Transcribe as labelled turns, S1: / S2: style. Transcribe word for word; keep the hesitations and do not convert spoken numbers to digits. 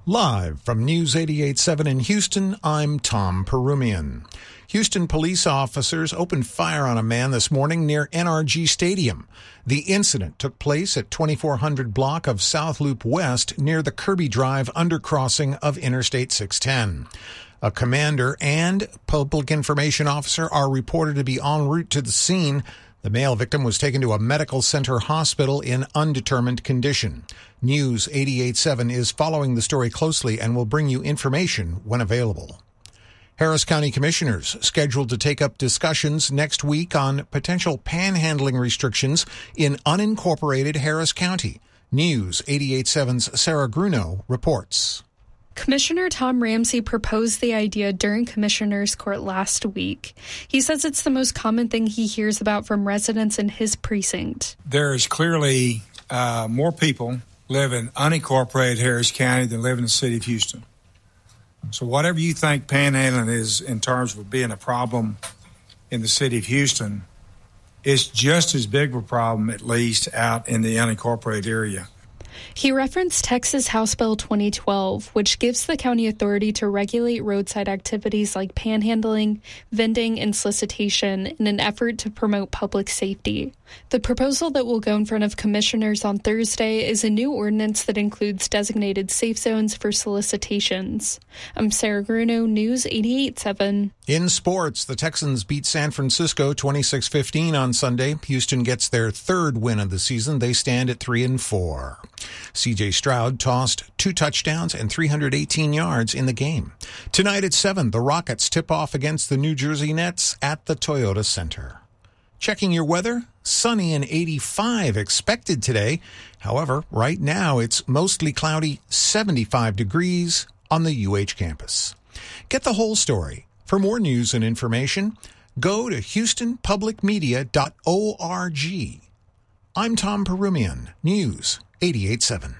S1: Live from News eighty-eight point seven in Houston, I'm Tom Perumian. Houston police officers opened fire on a man this morning near N R G Stadium. The incident took place at twenty-four hundred block of South Loop West near the Kirby Drive undercrossing of Interstate six ten. A commander and public information officer are reported to be en route to the scene. The male victim was taken to a medical center hospital in undetermined condition. News eighty-eight point seven is following the story closely and will bring you information when available. Harris County commissioners scheduled to take up discussions next week on potential panhandling restrictions in unincorporated Harris County. News eighty-eight point seven's Sarah Grunow reports.
S2: Commissioner Tom Ramsey proposed the idea during Commissioners Court last week. He says it's the most common thing he hears about from residents in his precinct.
S3: There is clearly uh, more people live in unincorporated Harris County than live in the city of Houston. So whatever you think panhandling is in terms of being a problem in the city of Houston, it's just as big of a problem, at least, out in the unincorporated area.
S2: He referenced Texas House Bill twenty twelve, which gives the county authority to regulate roadside activities like panhandling, vending, and solicitation in an effort to promote public safety. The proposal that will go in front of commissioners on Thursday is a new ordinance that includes designated safe zones for solicitations. I'm Sarah Grunow, News eighty-eight point seven.
S1: In sports, the Texans beat San Francisco twenty-six fifteen on Sunday. Houston gets their third win of the season. They stand at three and four. C J Stroud tossed two touchdowns and three hundred eighteen yards in the game. Tonight at seven, the Rockets tip off against the New Jersey Nets at the Toyota Center. Checking your weather, sunny and eighty-five expected today. However, right now it's mostly cloudy, seventy-five degrees on the U H campus. Get the whole story. For more news and information, go to houston public media dot org. I'm Tom Perumian, News eighty-eight point seven.